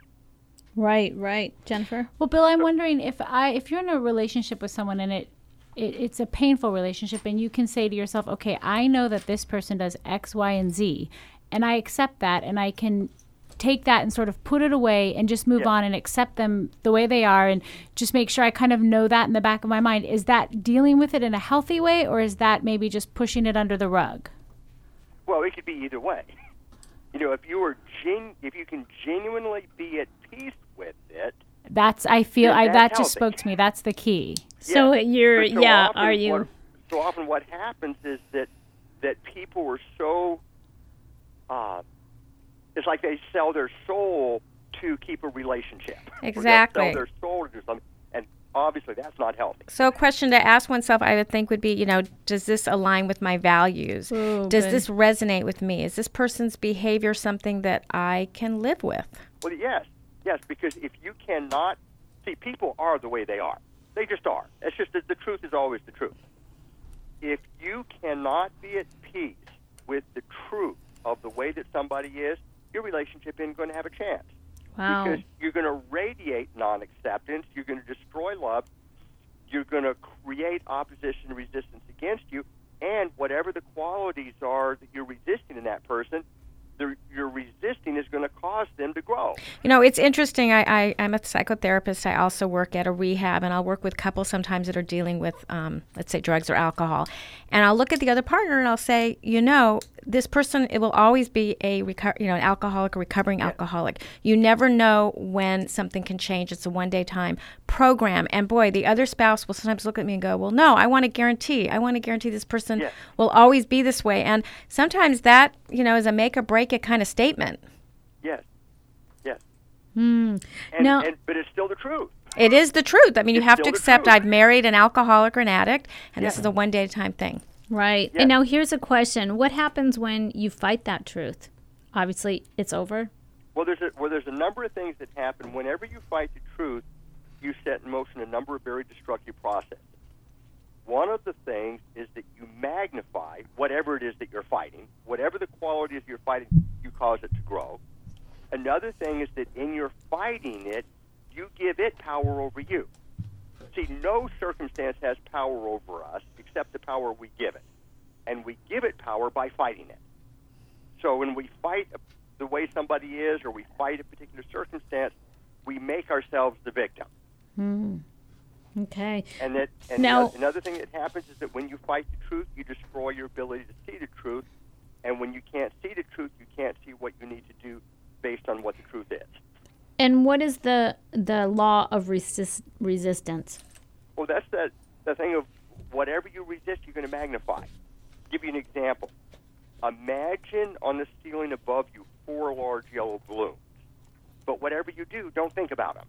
Right, right. Jennifer? Well, Bill, I'm wondering if I if you're in a relationship with someone and it, it it's a painful relationship and you can say to yourself, okay, I know that this person does X, Y, and Z, and I accept that, and I can take that and sort of put it away and just move Yeah. on and accept them the way they are and just make sure I kind of know that in the back of my mind. Is that dealing with it in a healthy way, or is that maybe just pushing it under the rug? Well, it could be either way. You know, if you are gen- if you can genuinely be at peace with it, That's I feel then I that's that just healthy. spoke to me. That's the key. So Yeah. you're, But so yeah, often are you? What, so often what happens is that that people are so, uh, it's like they sell their soul to keep a relationship. Or they'll Exactly. sell their soul to do something, and obviously that's not healthy. So a question to ask oneself, I would think, would be, you know, does this align with my values? Ooh, does good. this resonate with me? Is this person's behavior something that I can live with? Well, yes, yes, because if you cannot see, people are the way they are. They just are. It's just that the truth is always the truth. If you cannot be at peace with the truth of the way that somebody is, your relationship isn't going to have a chance. Wow. Because you're going to radiate non-acceptance, you're going to destroy love, you're going to create opposition and resistance against you, and whatever the qualities are that you're resisting in that person, the, you're resisting is going to cause them to grow. You know, it's interesting. I, I, I'm a psychotherapist. I also work at a rehab, and I'll work with couples sometimes that are dealing with, um, let's say, drugs or alcohol. And I'll look at the other partner and I'll say, you know, this person, it will always be a, reco- you know, an alcoholic, a recovering Yeah. alcoholic. You never know when something can change. It's a one-day time program. And boy, the other spouse will sometimes look at me and go, well, no, I want to guarantee. I want to guarantee this person Yeah. will always be this way. And sometimes that, you know, is a make or break it kind of statement. Yes, yes. Hmm. And, Now- and, but it's still the truth. It is the truth. I mean, you It's have to still the accept truth. I've married an alcoholic or an addict, and this Yeah. is a one day at a time thing. Right. Yeah. And now here's a question. What happens when you fight that truth? Obviously, it's over. Well, there's a, well, there's a number of things that happen. Whenever you fight the truth, you set in motion a number of very destructive processes. One of the things is that you magnify whatever it is that you're fighting. Whatever the quality is you're fighting, you cause it to grow. Another thing is that in your fighting it, you give it power over you. See, no circumstance has power over us except the power we give it. And we give it power by fighting it. So when we fight the way somebody is or we fight a particular circumstance, we make ourselves the victim. Hmm. Okay. And that and now, the, another thing that happens is that when you fight the truth, you destroy your ability to see the truth. And when you can't see the truth, you can't see what you need to do based on what the truth is. and what is the the law of resist, resistance? Well, that's the, the thing of whatever you resist, you're going to magnify. I'll give you an example. Imagine on the ceiling above you four large yellow balloons. But whatever you do, don't think about them.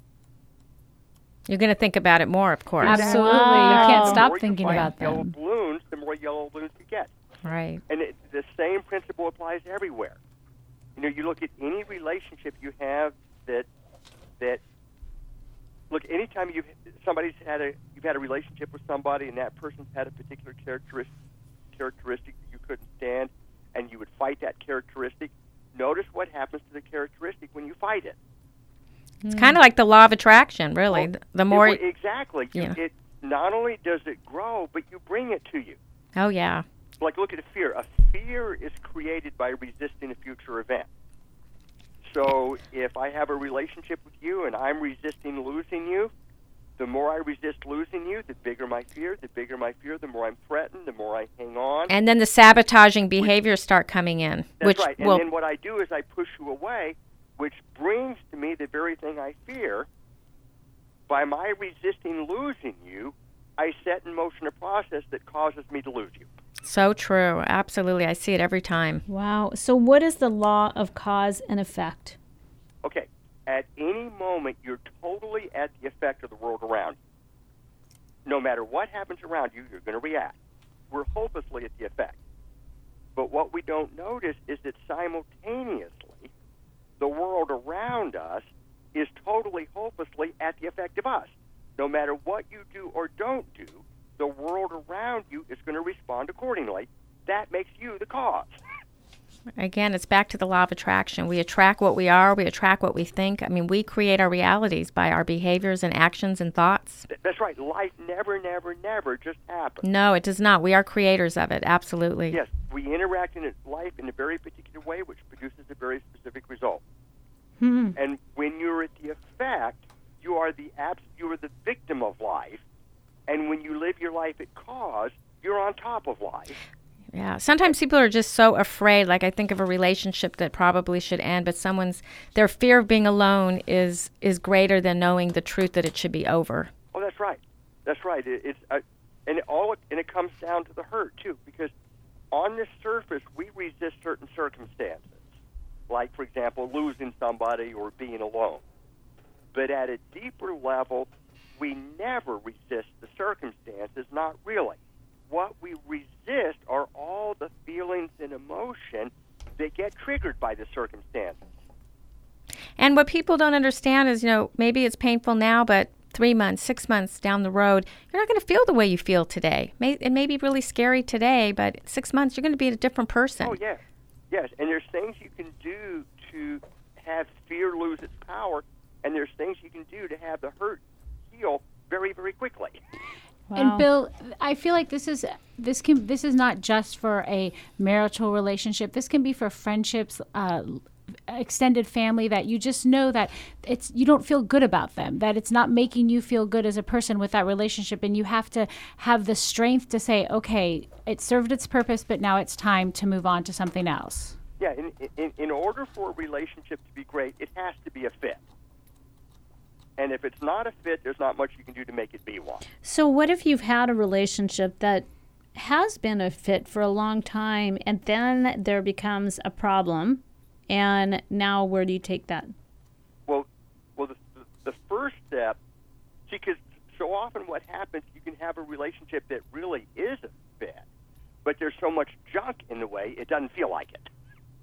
You're going to think about it more, of course. Absolutely. Wow. You can't The stop more you thinking fight about yellow them. balloons, the more yellow balloons you get. Right. And it, the same principle applies everywhere. You know, you look at any relationship you have that that look. Anytime you somebody's had a you've had a relationship with somebody, and that person's had a particular characteristic characteristic that you couldn't stand, and you would fight that characteristic. Notice what happens to the characteristic when you fight it. It's kind of like the law of attraction, really. Well, the more it, exactly, you, yeah. it not only does it grow, but you bring it to you. Oh yeah. Like, look at a fear. A fear is created by resisting a future event. So if I have a relationship with you and I'm resisting losing you, the more I resist losing you, the bigger my fear. The bigger my fear, the more I'm threatened, the more I hang on. And then the sabotaging behaviors start coming in. That's which right. And will, then what I do is I push you away, which brings to me the very thing I fear. By my resisting losing you, I set in motion a process that causes me to lose you. So true. Absolutely. I see it every time. Wow. So what is the law of cause and effect? Okay. At any moment, you're totally at the effect of the world around you. No matter what happens around you, you're going to react. We're hopelessly at the effect. But what we don't notice is that simultaneously, the world around us is totally hopelessly at the effect of us. No matter what you do or don't do, the world around you is going to respond accordingly. That makes you the cause. Again, it's back to the law of attraction. We attract what we are. We attract what we think. I mean, we create our realities by our behaviors and actions and thoughts. That's right. Life never, never, never just happens. No, it does not. We are creators of it. Absolutely. Yes, we interact in life in a very particular way, which produces a very specific result. Hmm. And when you're at the effect, you are the abs- you are the victim of life. And when you live your life at cause, you're on top of life. Yeah. Sometimes people are just so afraid. Like I think of a relationship that probably should end, but someone's their fear of being alone is is greater than knowing the truth that it should be over. Oh, that's right. That's right. It, it's uh, and it all and it comes down to the hurt too, because on the surface we resist certain circumstances, like for example losing somebody or being alone. But at a deeper level, we never resist the circumstances, not really. What we resist are all the feelings and emotion that get triggered by the circumstances. And what people don't understand is, you know, maybe it's painful now, but three months, six months down the road, you're not going to feel the way you feel today. May, it may be really scary today, but six months, you're going to be a different person. Oh, yes. Yes, and there's things you can do to have fear lose its power, and there's things you can do to have the hurt heal very, very quickly. Wow. And Bill, I feel like this is this can this is not just for a marital relationship. This can be for friendships, uh, extended family that you just know that it's you don't feel good about them, that it's not making you feel good as a person with that relationship, and you have to have the strength to say, okay, it served its purpose, but now it's time to move on to something else. Yeah, in in, in order for a relationship to be great, it has to be a fit. And if it's not a fit, there's not much you can do to make it be one. So what if you've had a relationship that has been a fit for a long time, and then there becomes a problem, and now where do you take that? Well, well, the, the first step, see, because so often what happens, you can have a relationship that really is a fit, but there's so much junk in the way, it doesn't feel like it.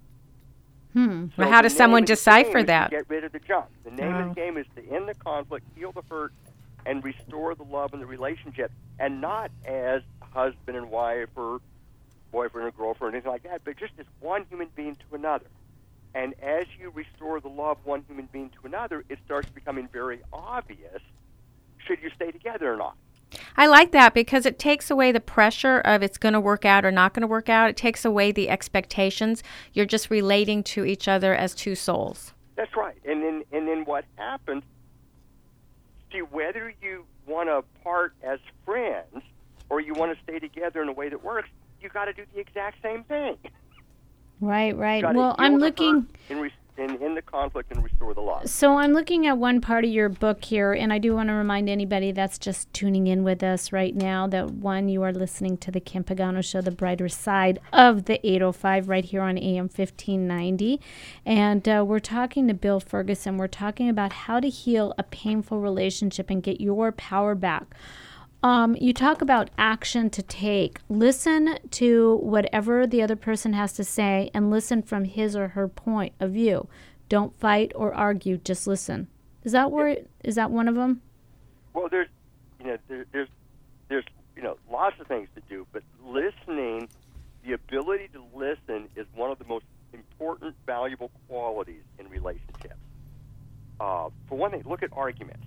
Hmm. So well, how does someone the decipher is that? To get rid of the junk. The name Oh. of the game is to end the conflict, heal the hurt, and restore the love in the relationship, and not as husband and wife or boyfriend or girlfriend or anything like that, but just as one human being to another. And as you restore the love of one human being to another, it starts becoming very obvious should you stay together or not. I like that because it takes away the pressure of it's going to work out or not going to work out. It takes away the expectations. You're just relating to each other as two souls. That's right. And then and then what happens, see, whether you want to part as friends or you want to stay together in a way that works, you got to do the exact same thing. Right, right. You Well, I'm looking... In, re- in, in the conflict and restore the love. So I'm looking at one part of your book here, and I do want to remind anybody that's just tuning in with us right now that, one, you are listening to the Kim Pagano Show, the brighter side of the eight oh five right here on A M fifteen ninety. And uh, we're talking to Bill Ferguson. We're talking about how to heal a painful relationship and get your power back. Um, you talk about action to take. Listen to whatever the other person has to say and listen from his or her point of view. Don't fight or argue. Just listen. Is that where? Is that one of them? Well, there's, you know, there, there's, there's, you know, lots of things to do, but listening, the ability to listen, is one of the most important, valuable qualities in relationships. Uh, for one thing, look at arguments.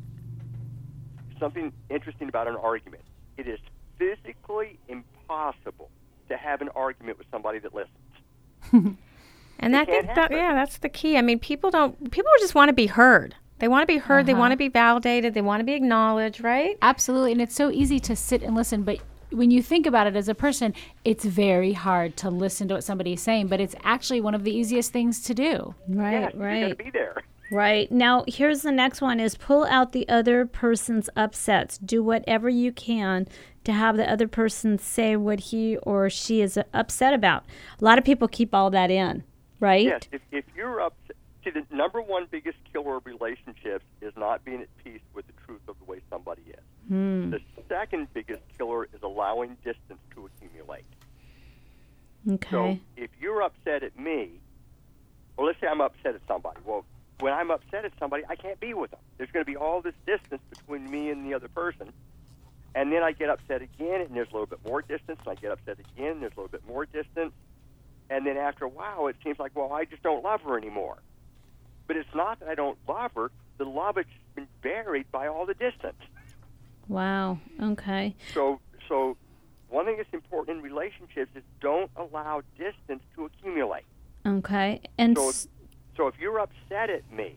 Something interesting about an argument. It is physically impossible to have an argument with somebody that listens. And that, that, that yeah, that's the key. I mean, people don't people just want to be heard. They want to be heard, uh-huh. They want to be validated, they want to be acknowledged, right? Absolutely. And it's so easy to sit and listen, but when you think about it as a person, it's very hard to listen to what somebody's saying, but it's actually one of the easiest things to do. Right, yeah, right. You got to be there. Right. Now, here's the next one is pull out the other person's upsets. Do whatever you can to have the other person say what he or she is upset about. A lot of people keep all that in, right? Yes. If, if you're upset, see, the number one biggest killer of relationships is not being at peace with the truth of the way somebody is. Hmm. The second biggest killer is allowing distance to accumulate. Okay. So if you're upset at me, or let's say I'm upset at somebody, well, when I'm upset at somebody, I can't be with them. There's going to be all this distance between me and the other person. And then I get upset again, and there's a little bit more distance. And I get upset again, and there's a little bit more distance. And then after a while, it seems like, well, I just don't love her anymore. But it's not that I don't love her. The love has been buried by all the distance. Wow. Okay. So, so one thing that's important in relationships is don't allow distance to accumulate. Okay. And so, So if you're upset at me,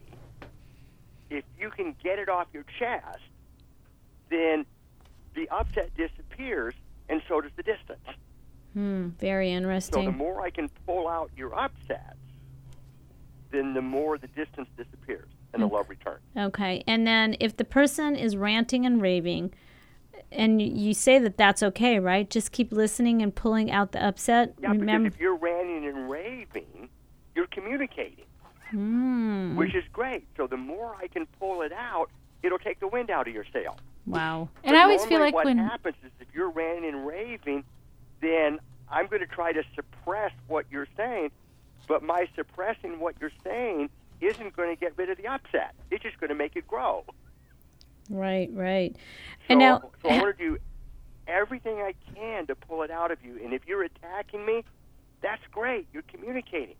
if you can get it off your chest, then the upset disappears, and so does the distance. Hmm, very interesting. So the more I can pull out your upsets, then the more the distance disappears, and the love returns. Okay, and then if the person is ranting and raving, and you say that that's okay, right? Just keep listening and pulling out the upset. Yeah, Remember- because if you're ranting and raving, you're communicating. Mm. Which is great. So the more I can pull it out, it'll take the wind out of your sail. Wow. But and I always feel like what when... what happens is if you're ranting and raving, then I'm going to try to suppress what you're saying, but my suppressing what you're saying isn't going to get rid of the upset. It's just going to make it grow. Right, right. So, and now, so I want to do everything I can to pull it out of you. And if you're attacking me, that's great. You're communicating.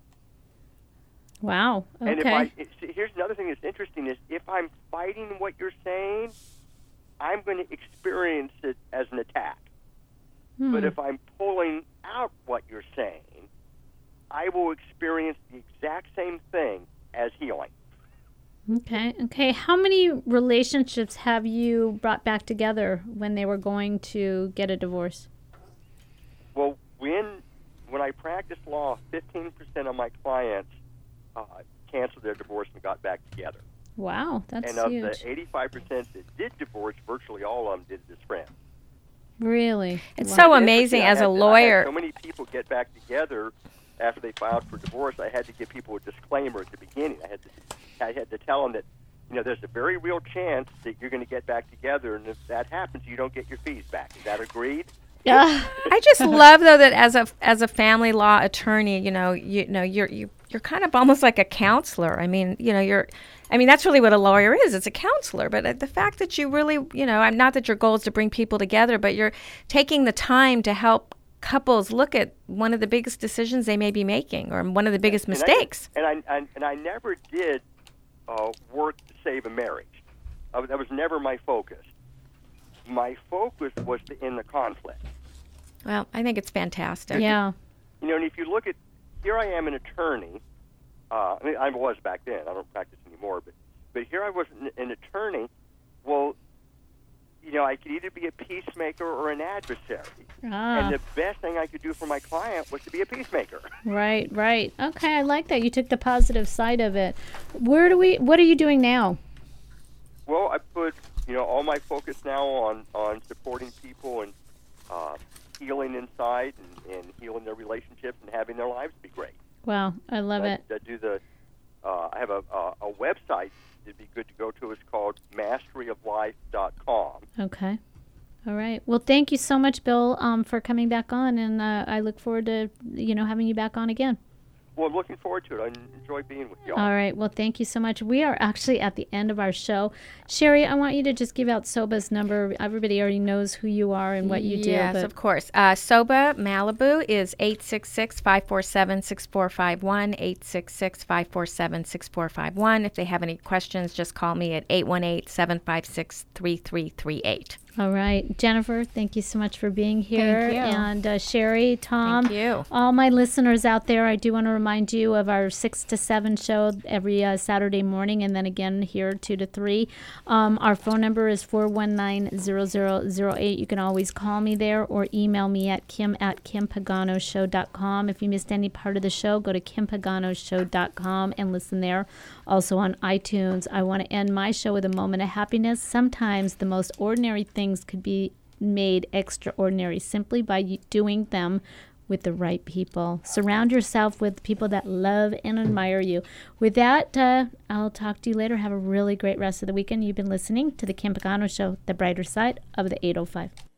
Wow. Okay. And if I, here's another thing that's interesting is if I'm fighting what you're saying, I'm going to experience it as an attack. Hmm. But if I'm pulling out what you're saying, I will experience the exact same thing as healing. Okay. Okay. How many relationships have you brought back together when they were going to get a divorce? Well, when when I practiced law, fifteen percent of my clients uh, canceled their divorce and got back together. Wow, that's and of huge. the eighty-five percent that did divorce, virtually all of them did it as friends. Really? It's wow. so amazing I as had, a lawyer. I had so many people get back together after they filed for divorce. I had to give people a disclaimer at the beginning. I had to, I had to tell them that, you know, there's a very real chance that you're going to get back together, and if that happens, you don't get your fees back. Is that agreed? Yeah. I just love though that as a as a family law attorney, you know, you know, you're you you're kind of almost like a counselor. I mean, you know, you're I mean, that's really what a lawyer is. It's a counselor. But the fact that you really, you know, I'm not that your goal is to bring people together, but you're taking the time to help couples look at one of the biggest decisions they may be making or one of the biggest and mistakes. I, and I and, and I never did uh, work to save a marriage. I, that was never my focus. My focus was to end the conflict. Well, I think it's fantastic. Yeah. You know, and if you look at, here I am an attorney, Uh, I mean, I was back then. I don't practice anymore. But, but here I was an, an attorney. Well, you know, I could either be a peacemaker or an adversary. Ah. And the best thing I could do for my client was to be a peacemaker. Right, right. Okay, I like that. You took the positive side of it. Where do we? What are you doing now? Well, I put, you know, all my focus now on, on supporting people and uh, healing inside and, and healing their relationships and having their lives be great. Wow, I love I, it. I do the. Uh, I have a, a, a website it'd be good to go to. It's called mastery of life dot com. Okay. All right. Well, thank you so much, Bill, um, for coming back on, and uh, I look forward to, you know, having you back on again. Well, I'm looking forward to it. I enjoy being with you all. All right. Well, thank you so much. We are actually at the end of our show. Sherry, I want you to just give out Soba's number. Everybody already knows who you are and what you do. Yes, but of course. Uh, Soba Malibu is eight six six, five four seven, six four five one, eight six six, five four seven, six four five one. If they have any questions, just call me at eight one eight, seven five six, three three three eight. All right. Jennifer, thank you so much for being here. Thank you. And uh, Sherry, Tom, Thank you. all my listeners out there, I do want to remind you of our six to seven show every uh, Saturday morning, and then again here two to three. Um, our phone number is four one nine, zero zero zero eight. You can always call me there or email me at kim at kim pagano show dot com. If you missed any part of the show, go to kim pagano show dot com and listen there. Also on iTunes. I want to end my show with a moment of happiness. Sometimes the most ordinary things could be made extraordinary simply by doing them with the right people. Surround yourself with people that love and admire you. With that, uh, I'll talk to you later. Have a really great rest of the weekend. You've been listening to The Kim Pagano Show, the brighter side of the eight oh five.